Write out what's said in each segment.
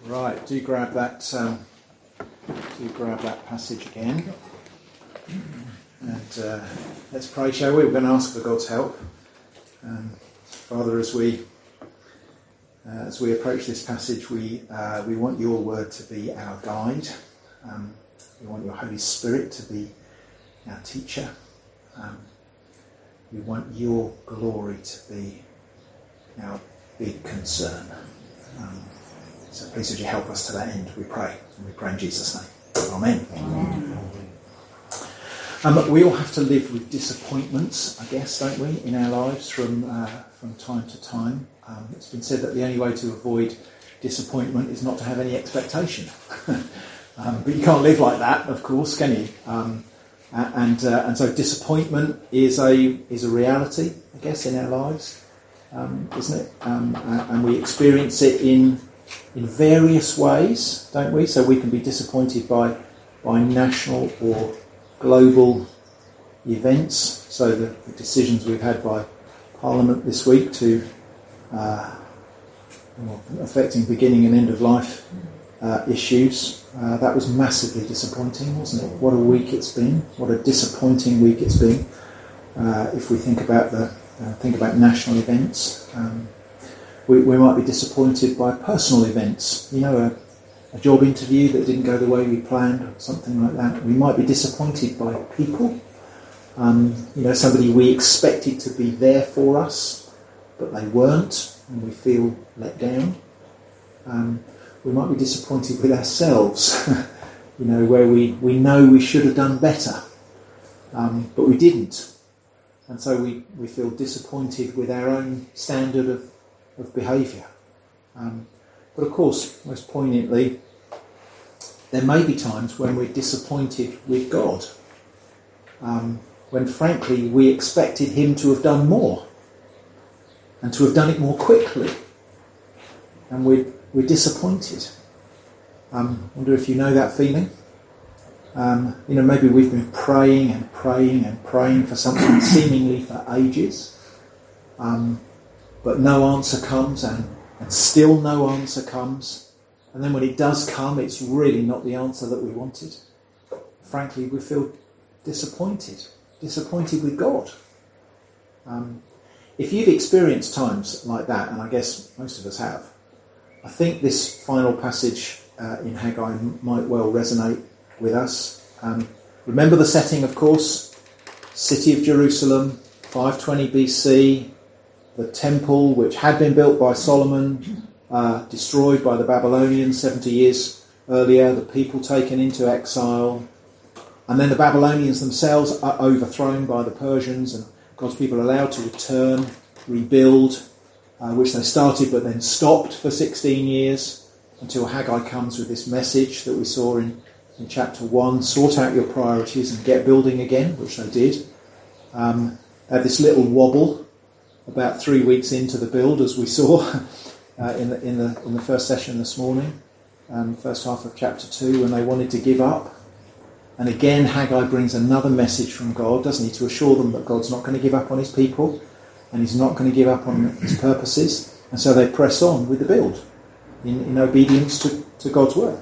Right, do grab that passage again, and let's pray, shall we? We're going to ask for God's help. Father, as we approach this passage, we want your word to be our guide. We want your Holy Spirit to be our teacher. We want your glory to be our big concern. So please would you help us to that end, we pray. And we pray in Jesus' name. Amen. Amen. We all have to live with disappointments, I guess, don't we, in our lives from time to time. It's been said that the only way to avoid disappointment is not to have any expectation. But you can't live like that, of course, can you? And so disappointment is a reality, I guess, in our lives, isn't it? And we experience it in various ways, don't we? So we can be disappointed by national or global events. So the decisions we've had by Parliament this week to affecting beginning and end of life issues, that was massively disappointing, wasn't it? What a week it's been! What a disappointing week it's been. If we think about national events. We might be disappointed by personal events, a job interview that didn't go the way we planned, or something like that. We might be disappointed by people, somebody we expected to be there for us, but they weren't, and we feel let down. We might be disappointed with ourselves, where we know we should have done better, but we didn't. And so we feel disappointed with our own standard of behaviour. But of course, most poignantly, there may be times when we're disappointed with God, when frankly we expected him to have done more and to have done it more quickly, and we're disappointed. Wonder if you know that feeling. Maybe we've been praying and praying and praying for something seemingly for ages, but no answer comes, and still no answer comes. And then when it does come, it's really not the answer that we wanted. Frankly, we feel disappointed with God. If you've experienced times like that, and I guess most of us have, I think this final passage in Haggai might well resonate with us. Remember the setting, of course. City of Jerusalem, 520 BC, the temple which had been built by Solomon, destroyed by the Babylonians 70 years earlier, the people taken into exile, and then the Babylonians themselves are overthrown by the Persians, and God's people are allowed to return, rebuild, which they started but then stopped for 16 years, until Haggai comes with this message that we saw in chapter 1, sort out your priorities and get building again, which they did. Had this little wobble about 3 weeks into the build, as we saw in the first session this morning, first half of chapter 2, when they wanted to give up. And again, Haggai brings another message from God, doesn't he, to assure them that God's not going to give up on his people, and he's not going to give up on his purposes. And so they press on with the build in obedience to God's word,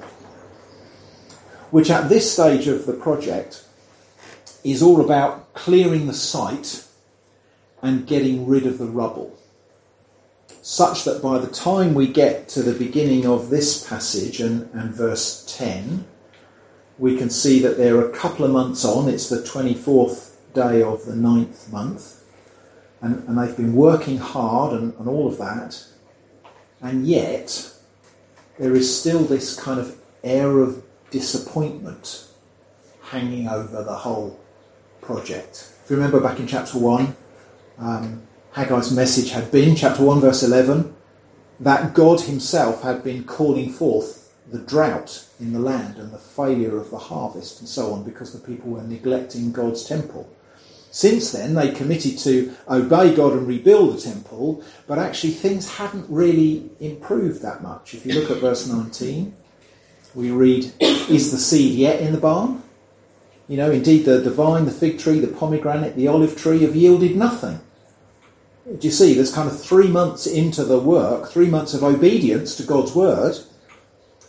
which at this stage of the project is all about clearing the site and getting rid of the rubble, such that by the time we get to the beginning of this passage and verse 10, we can see that they're a couple of months on. It's the 24th day of the 9th month, and they've been working hard and all of that, and yet there is still this kind of air of disappointment hanging over the whole project. If you remember back in chapter 1, Haggai's message had been, chapter 1 verse 11, that God himself had been calling forth the drought in the land and the failure of the harvest and so on, because the people were neglecting God's temple. Since then, they committed to obey God and rebuild the temple, but actually things hadn't really improved that much. If you look at verse 19, we read, "Is the seed yet in the barn? Indeed the vine, the fig tree, the pomegranate, the olive tree have yielded nothing." Do you see, there's kind of 3 months into the work, 3 months of obedience to God's word,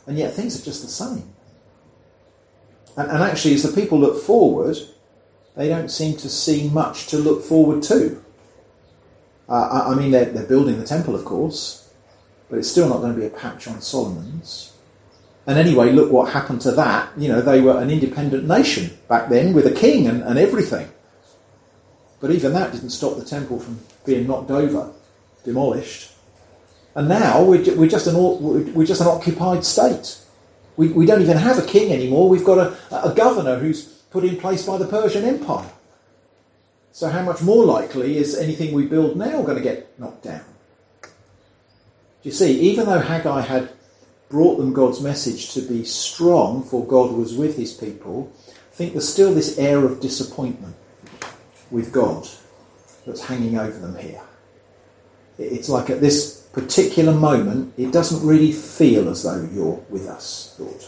and yet things are just the same. And actually, as the people look forward, they don't seem to see much to look forward to. I mean, they're building the temple, of course, but it's still not going to be a patch on Solomon's. And anyway, look what happened to that. You know, they were an independent nation back then with a king and everything. But even that didn't stop the temple from being knocked over, demolished. And now we're just an occupied state. We don't even have a king anymore. We've got a governor who's put in place by the Persian Empire. So how much more likely is anything we build now going to get knocked down? Do you see, even though Haggai had brought them God's message to be strong, for God was with his people, I think there's still this air of disappointment with God that's hanging over them here. It's like at this particular moment, it doesn't really feel as though you're with us, Lord.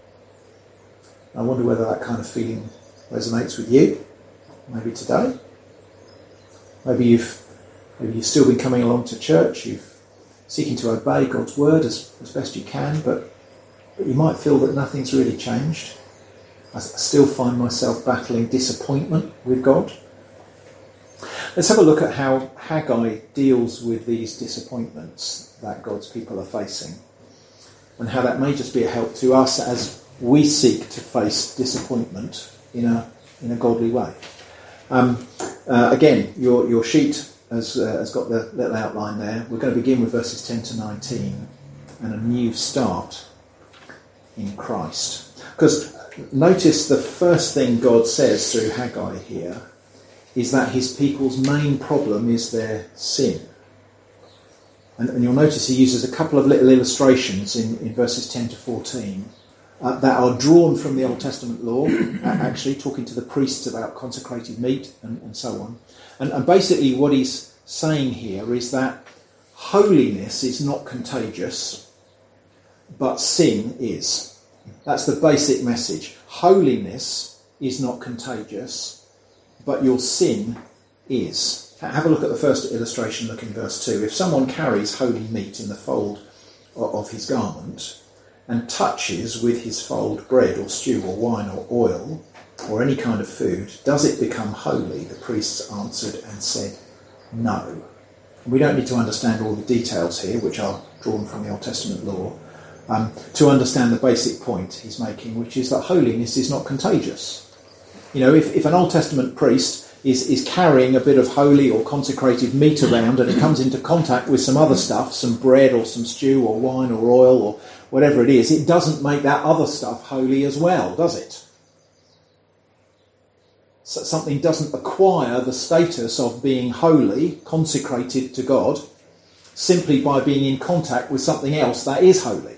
I wonder whether that kind of feeling resonates with you, maybe today. Maybe you've still been coming along to church, you're seeking to obey God's word as best you can, but you might feel that nothing's really changed. I still find myself battling disappointment with God. Let's have a look at how Haggai deals with these disappointments that God's people are facing, and how that may just be a help to us as we seek to face disappointment in a godly way. Again, your sheet has got the little outline there. We're going to begin with verses 10 to 19 and a new start in Christ. Because notice the first thing God says through Haggai here is that his people's main problem is their sin. And you'll notice he uses a couple of little illustrations in verses 10 to 14 that are drawn from the Old Testament law, actually talking to the priests about consecrated meat and so on. And basically what he's saying here is that holiness is not contagious, but sin is. That's the basic message. Holiness is not contagious, but your sin is. Have a look at the first illustration, look in verse 2. If someone carries holy meat in the fold of his garment and touches with his fold bread or stew or wine or oil or any kind of food, does it become holy? The priests answered and said, no. We don't need to understand all the details here, which are drawn from the Old Testament law, to understand the basic point he's making, which is that holiness is not contagious. You know, if an Old Testament priest is carrying a bit of holy or consecrated meat around and it comes into contact with some other stuff, some bread or some stew or wine or oil or whatever it is, it doesn't make that other stuff holy as well, does it? So something doesn't acquire the status of being holy, consecrated to God, simply by being in contact with something else that is holy.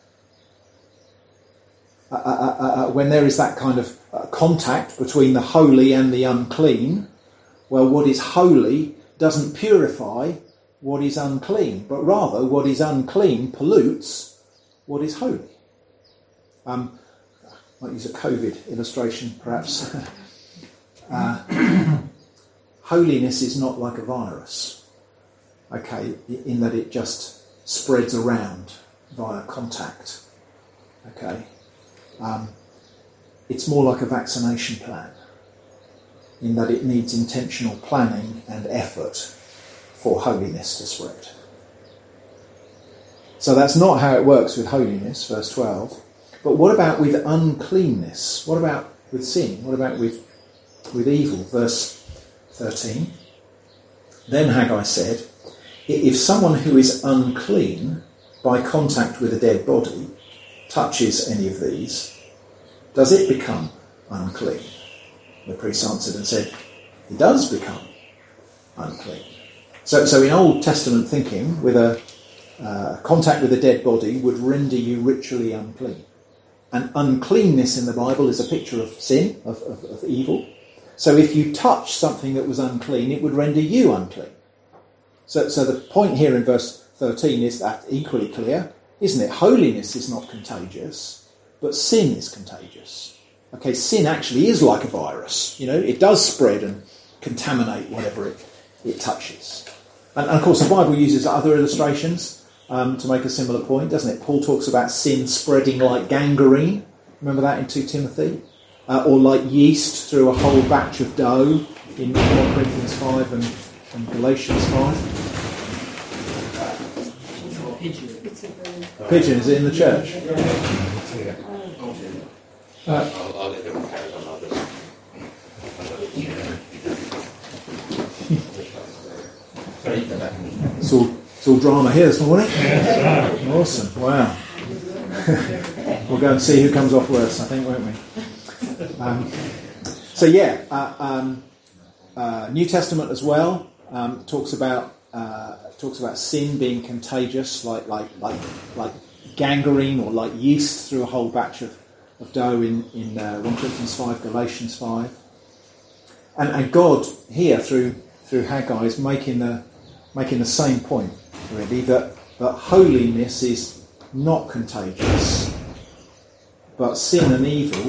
When there is that kind of contact between the holy and the unclean, well, what is holy doesn't purify what is unclean, but rather what is unclean pollutes what is holy. I might use a COVID illustration, perhaps. Holiness is not like a virus, okay, in that it just spreads around via contact, okay. It's more like a vaccination plan, in that it needs intentional planning and effort for holiness to spread. So that's not how it works with holiness, verse 12. But what about with uncleanness? What about with sin? What about with evil? Verse 13. Then Haggai said, if someone who is unclean by contact with a dead body touches any of these, does it become unclean? The priest answered and said, it does become unclean. So in Old Testament thinking, with a contact with a dead body would render you ritually unclean. And uncleanness in the Bible is a picture of sin, of evil. So if you touch something that was unclean, it would render you unclean. So the point here in verse 13 is that equally clear, isn't it? Holiness is not contagious, but sin is contagious. Okay, sin actually is like a virus. You know, it does spread and contaminate whatever it touches. And of course the Bible uses other illustrations. to make a similar point, doesn't it? Paul talks about sin spreading like gangrene. Remember that in 2 Timothy? Or like yeast through a whole batch of dough in 1 Corinthians 5 and Galatians 5. Pigeon, is it in the church? I'll let them carry on others. It's all drama here this morning. Awesome, wow. We'll go and see who comes off worse, I think, won't we? New Testament as well talks about sin being contagious, like gangrene or like yeast through a whole batch of dough in 1 Corinthians 5, Galatians 5, and God here through Haggai is making the same point, really, that holiness is not contagious, but sin and evil.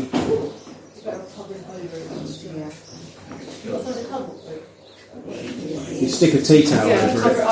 You stick a tea towel over it.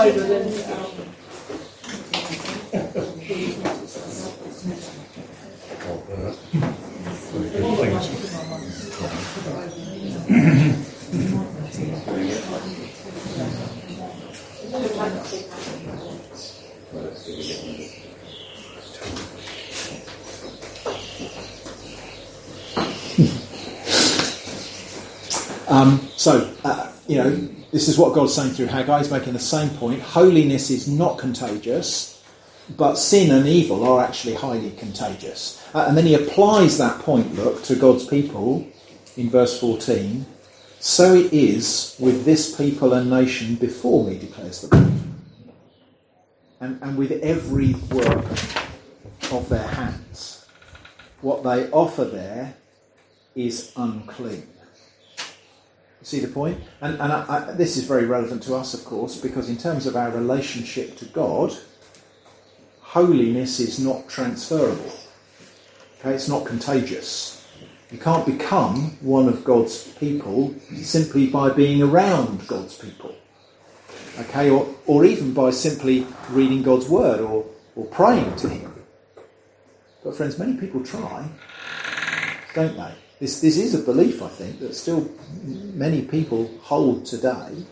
This is what God's saying through Haggai. He's making the same point. Holiness is not contagious, but sin and evil are actually highly contagious. And then he applies that point, to God's people in verse 14. So it is with this people and nation before me, declares the Lord. And with every work of their hands. What they offer there is unclean. See the point? And this is very relevant to us, of course, because in terms of our relationship to God, holiness is not transferable. Okay, it's not contagious. You can't become one of God's people simply by being around God's people. Okay, or even by simply reading God's word or praying to him. But friends, many people try, don't they? This is a belief, I think, that still many people hold today.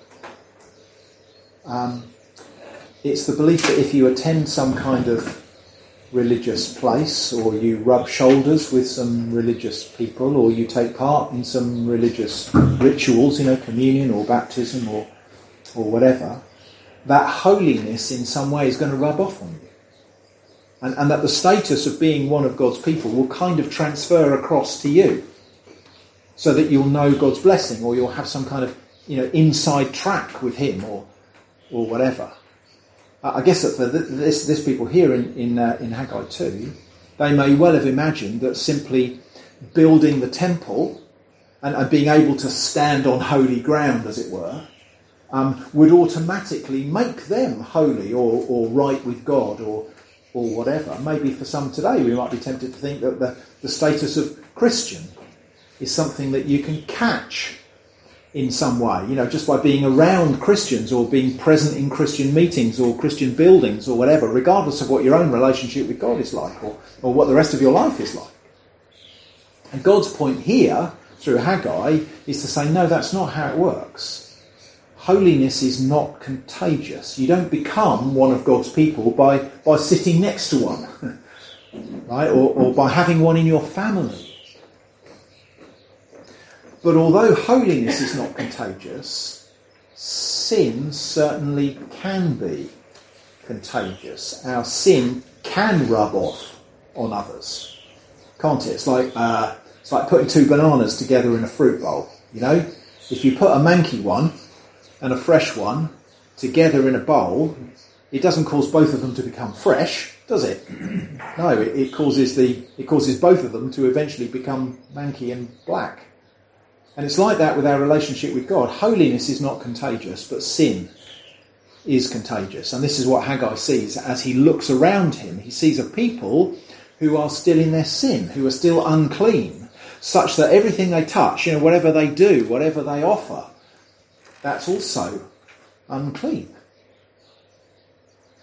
It's the belief that if you attend some kind of religious place, or you rub shoulders with some religious people, or you take part in some religious rituals, communion or baptism or whatever, that holiness in some way is going to rub off on you. And that the status of being one of God's people will kind of transfer across to you, so that you'll know God's blessing, or you'll have some kind of inside track with him, or whatever. I guess that for this people here in Haggai 2, they may well have imagined that simply building the temple and being able to stand on holy ground, as it were, would automatically make them holy or right with God or whatever. Maybe for some today we might be tempted to think that the status of Christian is something that you can catch in some way, just by being around Christians or being present in Christian meetings or Christian buildings or whatever, regardless of what your own relationship with God is like or what the rest of your life is like. And God's point here, through Haggai, is to say, no, that's not how it works. Holiness is not contagious. You don't become one of God's people by sitting next to one, right? Or by having one in your family. But although holiness is not contagious, sin certainly can be contagious. Our sin can rub off on others, can't it? It's like putting two bananas together in a fruit bowl. If you put a manky one and a fresh one together in a bowl, it doesn't cause both of them to become fresh, does it? No, it causes both of them to eventually become manky and black. And it's like that with our relationship with God. Holiness is not contagious, but sin is contagious. And this is what Haggai sees as he looks around him. He sees a people who are still in their sin, who are still unclean, such that everything they touch, whatever they do, whatever they offer, that's also unclean.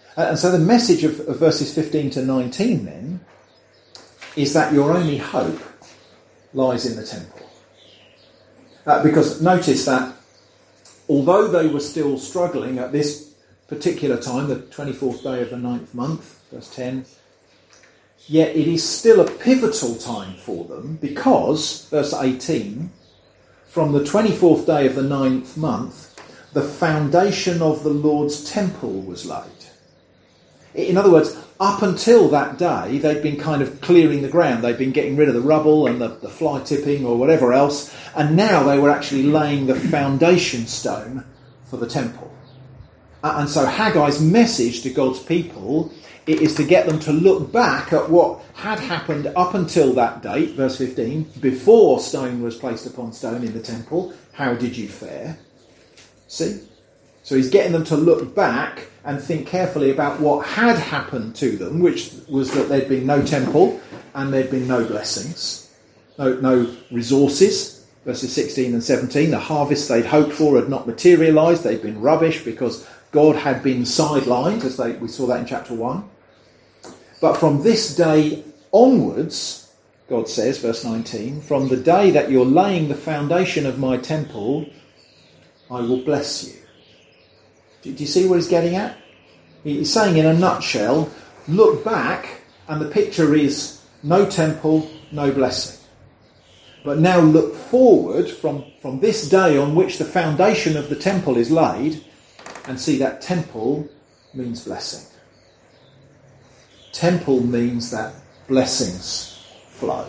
And so the message of verses 15 to 19 then is that your only hope lies in the temple. Because notice that although they were still struggling at this particular time, the 24th day of the 9th month, verse 10, yet it is still a pivotal time for them because, verse 18, from the 24th day of the 9th month, the foundation of the Lord's temple was laid. In other words, up until that day, they'd been kind of clearing the ground. They'd been getting rid of the rubble and the fly tipping or whatever else. And now they were actually laying the foundation stone for the temple. And so Haggai's message to God's people is to get them to look back at what had happened up until that date, verse 15, before stone was placed upon stone in the temple. How did you fare? See? So he's getting them to look back and think carefully about what had happened to them, which was that there'd been no temple and there'd been no blessings, no resources. Verses 16 and 17, the harvest they'd hoped for had not materialised. They'd been rubbish because God had been sidelined, as we saw that in chapter 1. But from this day onwards, God says, verse 19, from the day that you're laying the foundation of my temple, I will bless you. Do you see what he's getting at? He's saying in a nutshell, look back and the picture is no temple, no blessing. But now look forward from this day on which the foundation of the temple is laid and see that temple means blessing. Temple means that blessings flow.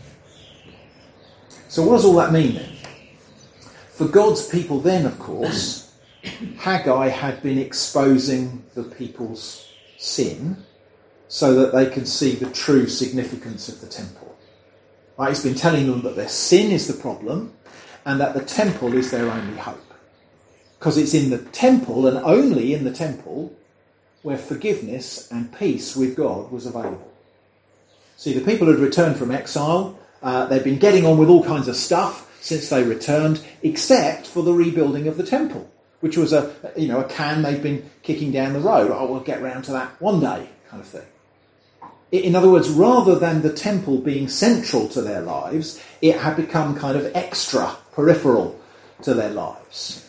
So what does all that mean then? For God's people then, of course, Haggai had been exposing the people's sin so that they could see the true significance of the temple. Right? He's been telling them that their sin is the problem and that the temple is their only hope. Because it's in the temple and only in the temple where forgiveness and peace with God was available. See, the people had returned from exile. They'd been getting on with all kinds of stuff since they returned, except for the rebuilding of the temple, which was a can they'd been kicking down the road. Oh, we'll get round to that one day, kind of thing. In other words, rather than the temple being central to their lives, it had become kind of extra, peripheral to their lives.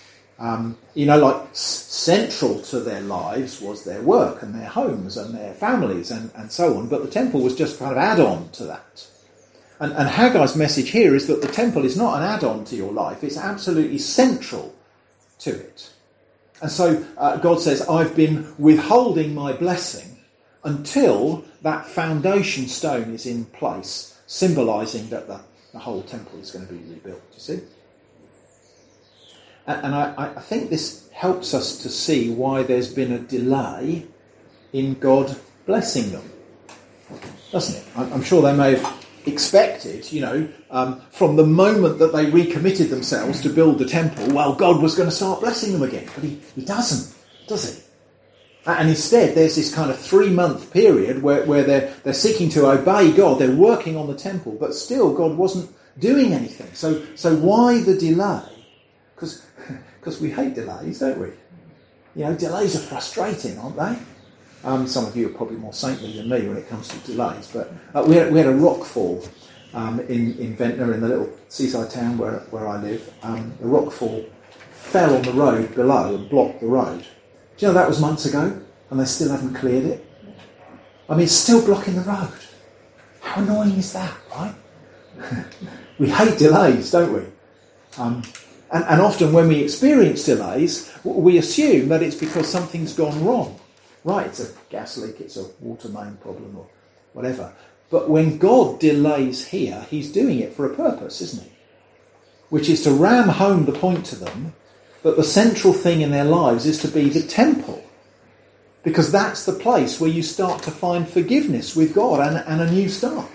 Central to their lives was their work and their homes and their families and so on, but the temple was just kind of add-on to that. And Haggai's message here is that the temple is not an add-on to your life, it's absolutely central to it. And so God says, I've been withholding my blessing until that foundation stone is in place, symbolising that the whole temple is going to be rebuilt, you see? And I think this helps us to see why there's been a delay in God blessing them, doesn't it? I'm sure they may have expected, from the moment that they recommitted themselves to build the temple, well, God was going to start blessing them again. But he doesn't, does he? And instead, there's this kind of 3-month period where they're seeking to obey God. They're working on the temple, but still God wasn't doing anything. So why the delay? Because we hate delays, don't we? Delays are frustrating, aren't they? Some of you are probably more saintly than me when it comes to delays, but we had a rock fall in Ventnor, in the little seaside town where I live. The rock fall fell on the road below and blocked the road. Do you know that was months ago and they still haven't cleared it? I mean, it's still blocking the road. How annoying is that, right? We hate delays, don't we? And often when we experience delays, we assume that it's because something's gone wrong. Right, it's a gas leak, it's a water main problem or whatever. But when God delays here, he's doing it for a purpose, isn't he? Which is to ram home the point to them that the central thing in their lives is to be the temple. Because that's the place where you start to find forgiveness with God and a new start.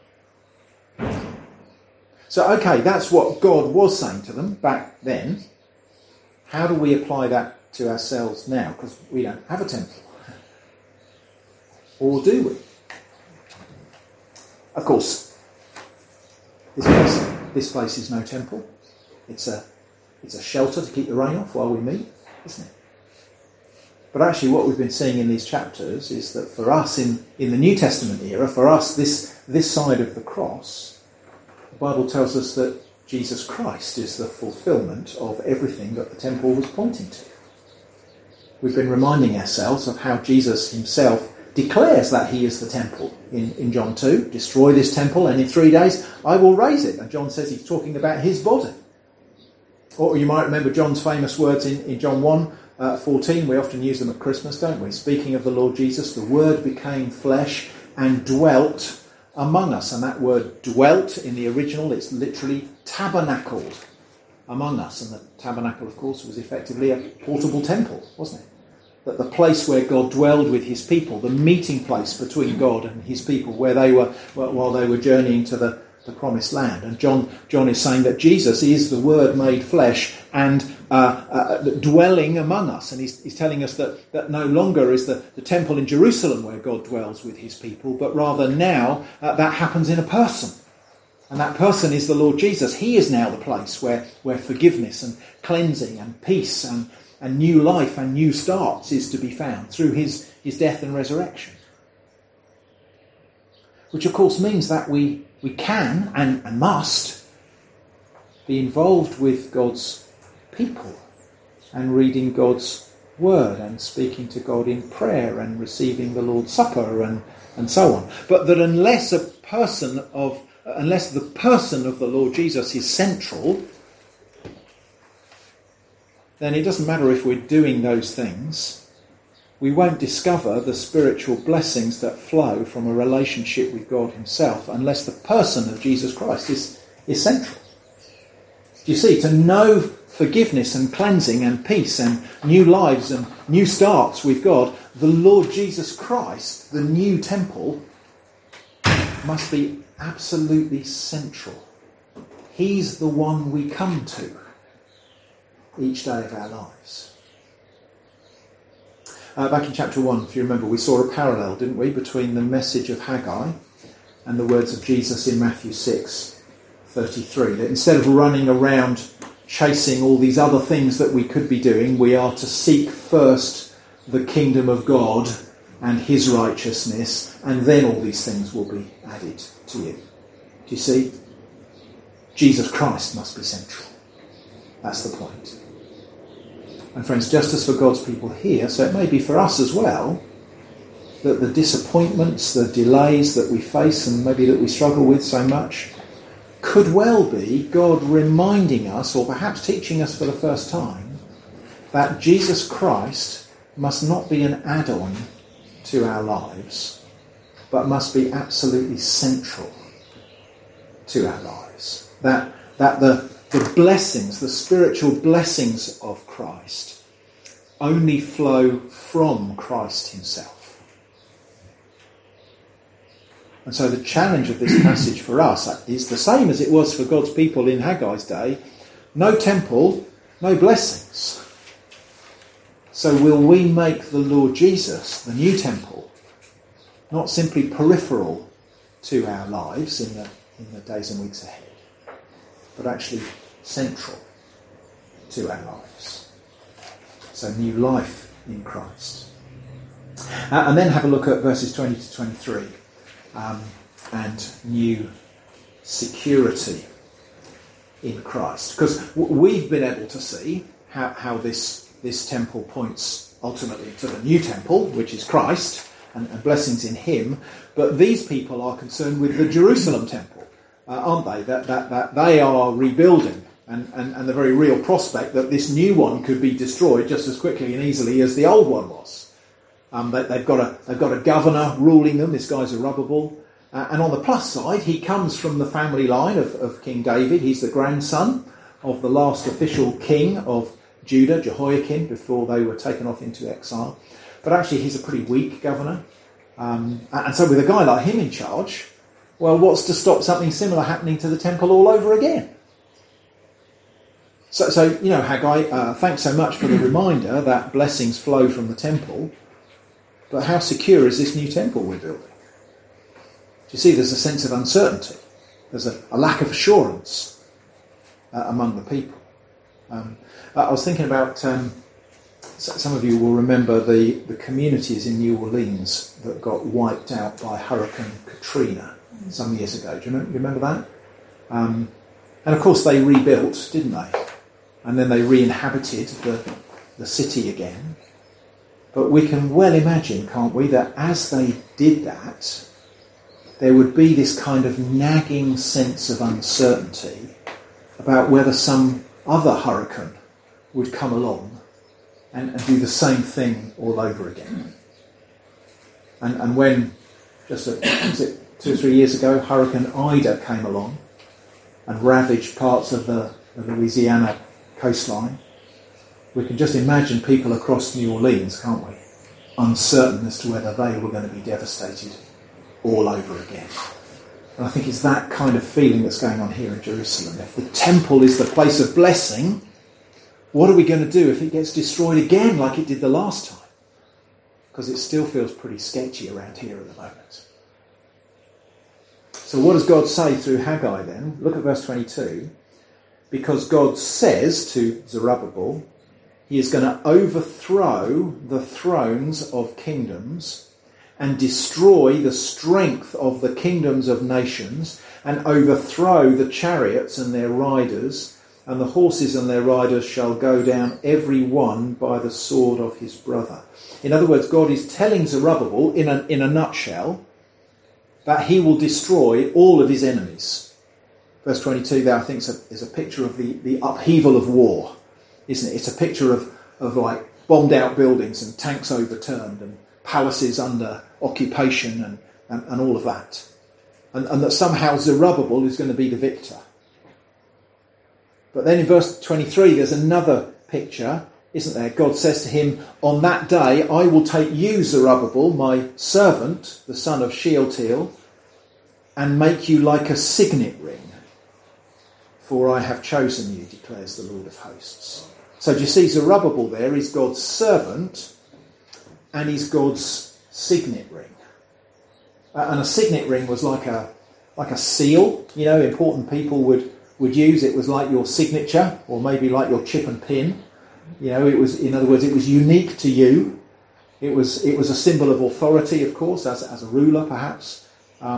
So, okay, that's what God was saying to them back then. How do we apply that to ourselves now? Because we don't have a temple. Or do we? Of course, this place is no temple. It's a shelter to keep the rain off while we meet, isn't it? But actually what we've been seeing in these chapters is that for us in the New Testament era, for us this side of the cross, the Bible tells us that Jesus Christ is the fulfilment of everything that the temple was pointing to. We've been reminding ourselves of how Jesus himself declares that he is the temple in John 2. Destroy this temple and in 3 days I will raise it. And John says he's talking about his body. Or you might remember John's famous words in John 1:14. We often use them at Christmas, don't we? Speaking of the Lord Jesus, the Word became flesh and dwelt among us. And that word dwelt in the original, it's literally tabernacled among us. And the tabernacle, of course, was effectively a portable temple, wasn't it? That the place where God dwelled with his people, the meeting place between God and his people, where they were while they were journeying to the promised land. And John is saying that Jesus is the Word made flesh and dwelling among us. And he's telling us that no longer is the temple in Jerusalem where God dwells with his people, but rather now that happens in a person. And that person is the Lord Jesus. He is now the place where forgiveness and cleansing and peace and new life and new starts is to be found through his death and resurrection. Which of course means that we can and must be involved with God's people and reading God's word and speaking to God in prayer and receiving the Lord's Supper and so on. But that unless the person of the Lord Jesus is central, then it doesn't matter if we're doing those things. We won't discover the spiritual blessings that flow from a relationship with God himself unless the person of Jesus Christ is central. Do you see, to know forgiveness and cleansing and peace and new lives and new starts with God, the Lord Jesus Christ, the new temple, must be absolutely central. He's the one we come to each day of our lives. Back in chapter 1, if you remember, we saw a parallel, didn't we, between the message of Haggai and the words of Jesus in Matthew 6:33. That instead of running around chasing all these other things that we could be doing, we are to seek first the kingdom of God and his righteousness, and then all these things will be added to you. Do you see? Jesus Christ must be central. That's the point. And friends, just as for God's people here, so it may be for us as well, that the disappointments, the delays that we face and maybe that we struggle with so much, could well be God reminding us, or perhaps teaching us for the first time, that Jesus Christ must not be an add-on to our lives, but must be absolutely central to our lives. That the blessings, the spiritual blessings of Christ, only flow from Christ himself. And so the challenge of this passage for us is the same as it was for God's people in Haggai's day. No temple, no blessings. So will we make the Lord Jesus, the new temple, not simply peripheral to our lives in the days and weeks ahead, but actually central to our lives. So new life in Christ. And then have a look at verses 20 to 23 and new security in Christ. Because we've been able to see how this temple points ultimately to the new temple, which is Christ, and blessings in him. But these people are concerned with the Jerusalem temple, aren't they? That they are rebuilding, and the very real prospect that this new one could be destroyed just as quickly and easily as the old one was. They've got a governor ruling them. This guy's Zerubbabel. And on the plus side, he comes from the family line of King David. He's the grandson of the last official king of Judah, Jehoiakim, before they were taken off into exile. But actually, he's a pretty weak governor. And so with a guy like him in charge, well, what's to stop something similar happening to the temple all over again? So Haggai, thanks so much for the reminder that blessings flow from the temple. But how secure is this new temple we're building? Do you see, there's a sense of uncertainty. There's a lack of assurance among the people. I was thinking about some of you will remember the communities in New Orleans that got wiped out by Hurricane Katrina some years ago. Do you remember that? And of course they rebuilt, didn't they? And then they re-inhabited the city again. But we can well imagine, can't we, that as they did that, there would be this kind of nagging sense of uncertainty about whether some other hurricane would come along and do the same thing all over again. And when, was it 2 or 3 years ago, Hurricane Ida came along and ravaged parts of the Louisiana coastline, we can just imagine people across New Orleans, can't we, uncertain as to whether they were going to be devastated all over again. And I think it's that kind of feeling that's going on here in Jerusalem. If the temple is the place of blessing, what are we going to do if it gets destroyed again like it did the last time? Because it still feels pretty sketchy around here at the moment. So what does God say through Haggai then? Look at verse 22. Because God says to Zerubbabel, he is going to overthrow the thrones of kingdoms and destroy the strength of the kingdoms of nations and overthrow the chariots and their riders, and the horses and their riders shall go down every one by the sword of his brother. In other words, God is telling Zerubbabel, in a nutshell, that he will destroy all of his enemies. Verse 22 there, I think, is a picture of the upheaval of war, isn't it? It's a picture of like bombed out buildings and tanks overturned and palaces under occupation and all of that. And that somehow Zerubbabel is going to be the victor. But then in verse 23 there's another picture, isn't there? God says to him, on that day I will take you, Zerubbabel, my servant, the son of Shealtiel, and make you like a signet ring. For I have chosen you, declares the Lord of hosts. So do you see, Zerubbabel there is God's servant and he's God's signet ring. And a signet ring was like a seal, important people would use. It was like your signature, or maybe like your chip and pin. It was, in other words, it was unique to you. It was a symbol of authority, of course, as a ruler perhaps.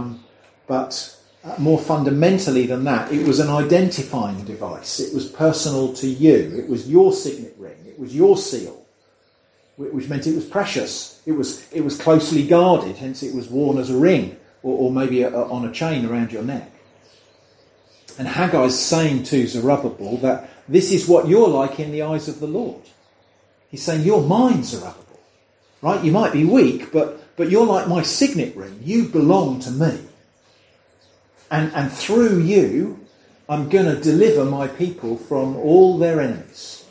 But more fundamentally than that, it was an identifying device. It was personal to you. It was your signet ring. It was your seal, which meant it was precious. It was closely guarded, hence it was worn as a ring, or maybe on a chain around your neck. And Haggai's saying to Zerubbabel that this is what you're like in the eyes of the Lord. He's saying, you're mine, Zerubbabel. Right? You might be weak, but you're like my signet ring. You belong to me. And through you, I'm going to deliver my people from all their enemies.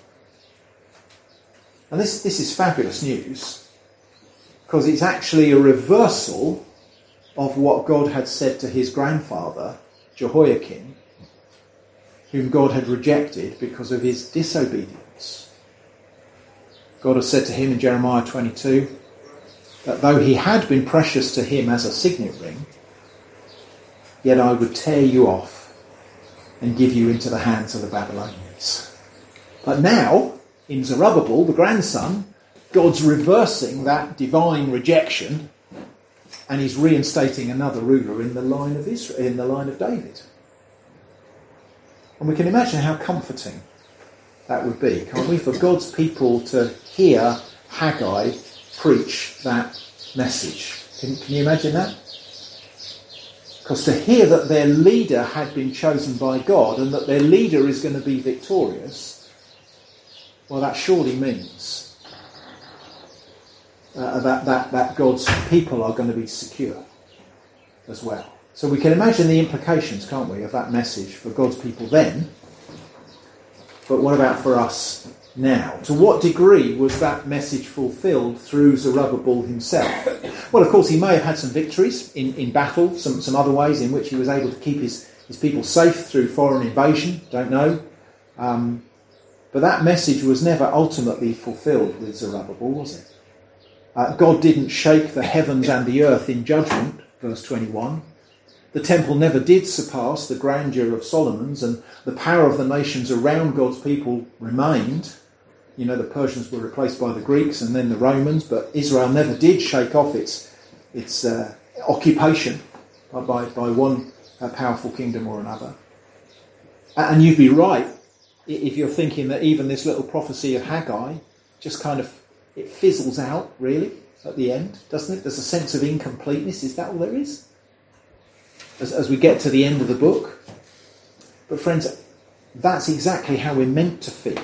And this is fabulous news, because it's actually a reversal of what God had said to his grandfather, Jehoiakim, whom God had rejected because of his disobedience. God has said to him in Jeremiah 22 that though he had been precious to him as a signet ring, yet I would tear you off and give you into the hands of the Babylonians. But now, in Zerubbabel, the grandson, God's reversing that divine rejection, and he's reinstating another ruler in the line of Israel, in the line of David. And we can imagine how comforting that would be, can't we, for God's people to hear Haggai preach that message. Can you imagine that? Because to hear that their leader had been chosen by God and that their leader is going to be victorious, well, that surely means that God's people are going to be secure as well. So we can imagine the implications, can't we, of that message for God's people then. But what about for us now? To what degree was that message fulfilled through Zerubbabel himself? Well, of course, he may have had some victories in battle, some other ways in which he was able to keep his people safe through foreign invasion, don't know. But that message was never ultimately fulfilled with Zerubbabel, was it? God didn't shake the heavens and the earth in judgment, verse 21. The temple never did surpass the grandeur of Solomon's, and the power of the nations around God's people remained. the Persians were replaced by the Greeks and then the Romans, but Israel never did shake off its occupation by one powerful kingdom or another. And you'd be right if you're thinking that even this little prophecy of Haggai just kind of, it fizzles out, really, at the end, doesn't it? There's a sense of incompleteness. Is that all there is? As we get to the end of the book. But friends, that's exactly how we're meant to feel.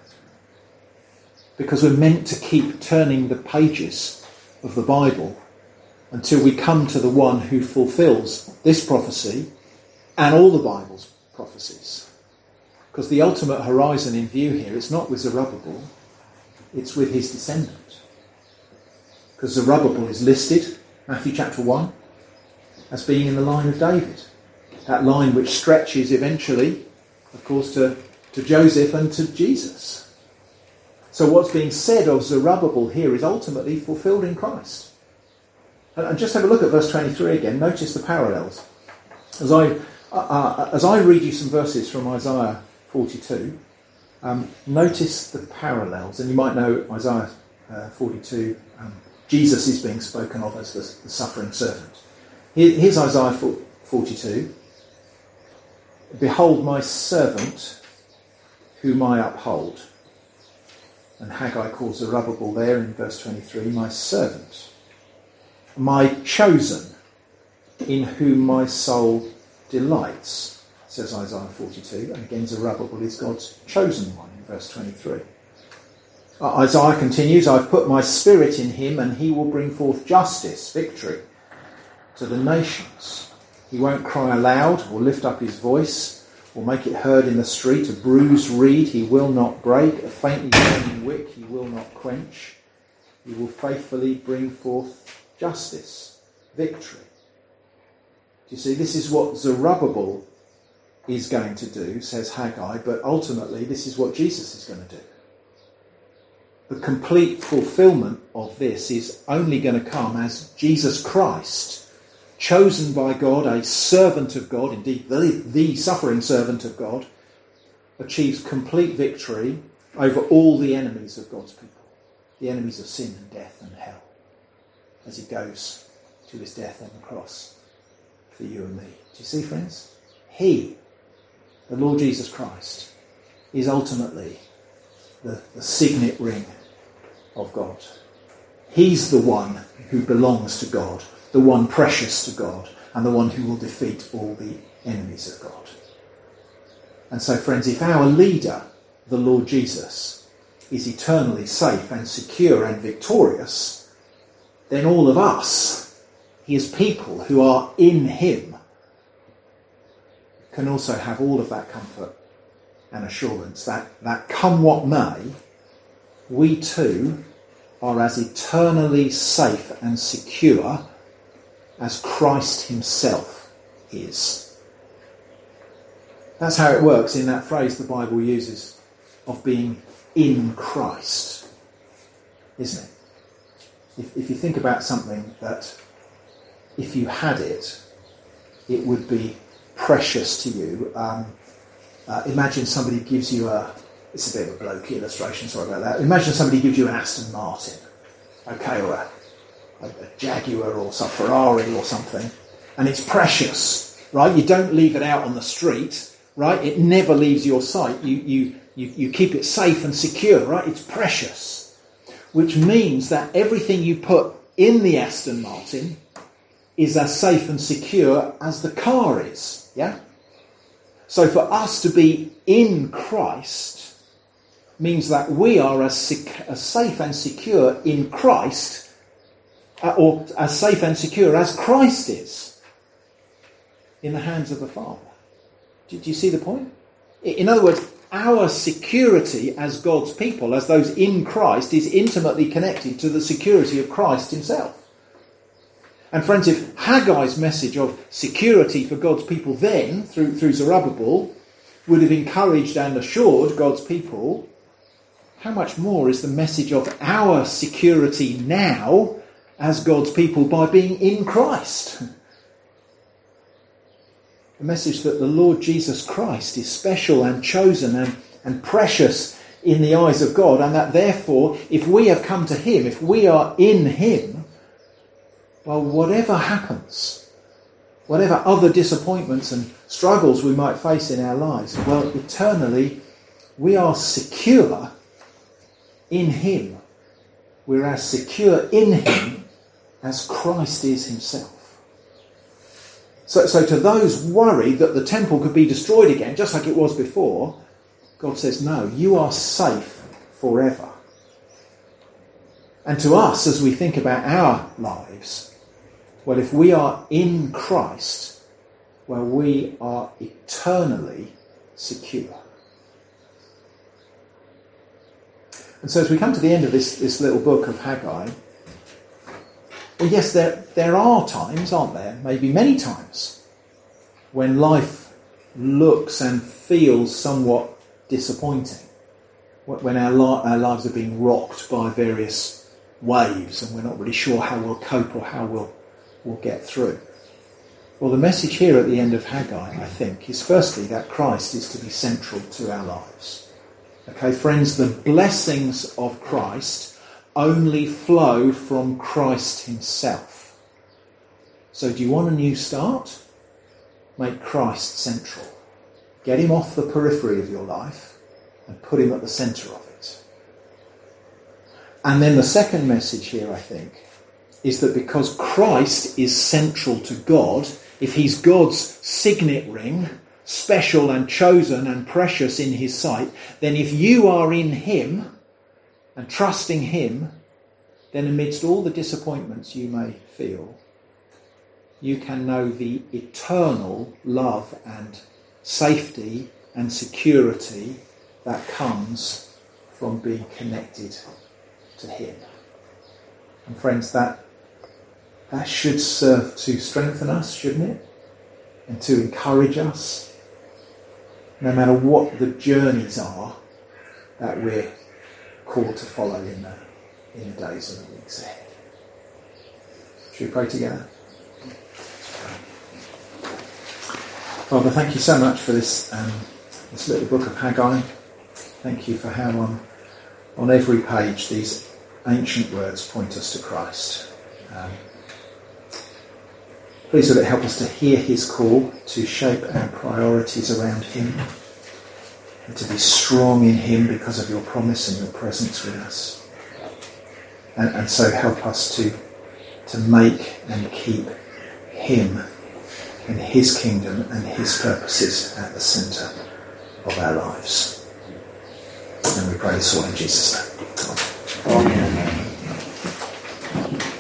Because we're meant to keep turning the pages of the Bible until we come to the one who fulfills this prophecy and all the Bible's prophecies. Because the ultimate horizon in view here, it's not with Zerubbabel, it's with his descendant. Because Zerubbabel is listed, Matthew chapter 1, as being in the line of David. That line which stretches eventually, of course, to Joseph and to Jesus. So what's being said of Zerubbabel here is ultimately fulfilled in Christ. And just have a look at verse 23 again. Notice the parallels. As I read you some verses from Isaiah 42, notice the parallels. And you might know Isaiah 42, Jesus is being spoken of as the suffering servant. Here's Isaiah 42. Behold my servant, whom I uphold. And Haggai calls Zerubbabel there in verse 23, my servant. My chosen, in whom my soul delights, says Isaiah 42. And again, Zerubbabel is God's chosen one in verse 23. Isaiah continues, I've put my spirit in him and he will bring forth justice, victory, to the nations. He won't cry aloud or lift up his voice or make it heard in the street. A bruised reed he will not break, a faintly burning wick he will not quench. He will faithfully bring forth justice, victory. Do you see, this is what Zerubbabel is going to do, says Haggai, but ultimately this is what Jesus is going to do. The complete fulfillment of this is only going to come as Jesus Christ, chosen by God, a servant of God, indeed the suffering servant of God, achieves complete victory over all the enemies of God's people, the enemies of sin and death and hell, as he goes to his death on the cross for you and me. Do you see, friends? He, the Lord Jesus Christ, is ultimately the signet ring of God. He's the one who belongs to God, the one precious to God, and the one who will defeat all the enemies of God. And so, friends, if our leader, the Lord Jesus, is eternally safe and secure and victorious, then all of us, his people who are in him, can also have all of that comfort and assurance that come what may, we too are as eternally safe and secure as Christ himself is. That's how it works in that phrase the Bible uses of being in Christ, isn't it? If you think about something that if you had it, it would be precious to you. Imagine somebody gives you it's a bit of a blokey illustration, sorry about that. Imagine somebody gives you an Aston Martin, okay, or a Jaguar or some Ferrari or something, and it's precious, right? You don't leave it out on the street, right? It never leaves your sight. You keep it safe and secure, right? It's precious, which means that everything you put in the Aston Martin is as safe and secure as the car is, yeah? So for us to be in Christ means that we are as safe and secure in Christ, or as safe and secure as Christ is in the hands of the Father. Do you see the point? In other words, our security as God's people, as those in Christ, is intimately connected to the security of Christ himself. And friends, if Haggai's message of security for God's people then, through Zerubbabel, would have encouraged and assured God's people, how much more is the message of our security now as God's people by being in Christ? The message that the Lord Jesus Christ is special and chosen and precious in the eyes of God, and that therefore, if we have come to him, if we are in him, well, whatever happens, whatever other disappointments and struggles we might face in our lives, well, eternally, we are secure in him. We're as secure in him as Christ is himself. So to those worried that the temple could be destroyed again, just like it was before, God says, no, you are safe forever. And to us, as we think about our lives, well, if we are in Christ, well, we are eternally secure. And so as we come to the end of this little book of Haggai, well, yes, there are times, aren't there, maybe many times, when life looks and feels somewhat disappointing, when our lives are being rocked by various waves and we're not really sure how we'll cope or how we'll get through. Well, the message here at the end of Haggai, I think, is firstly that Christ is to be central to our lives. Okay, friends, the blessings of Christ only flow from Christ himself. So do you want a new start? Make Christ central. Get him off the periphery of your life and put him at the centre of it. And then the second message here, I think, is that because Christ is central to God, if he's God's signet ring, special and chosen and precious in his sight, then if you are in him and trusting him, then amidst all the disappointments you may feel, you can know the eternal love and safety and security that comes from being connected to him. And friends, that should serve to strengthen us, shouldn't it? And to encourage us, no matter what the journeys are that we're called to follow in the days and the weeks ahead. Should we pray together? Father, thank you so much for this little book of Haggai. Thank you for how on every page these ancient words point us to Christ. Please let it help us to hear his call, to shape our priorities around him, and to be strong in him because of your promise and your presence with us. And so help us to make and keep him and his kingdom and his purposes at the centre of our lives. And we pray this all in Jesus' name. Amen.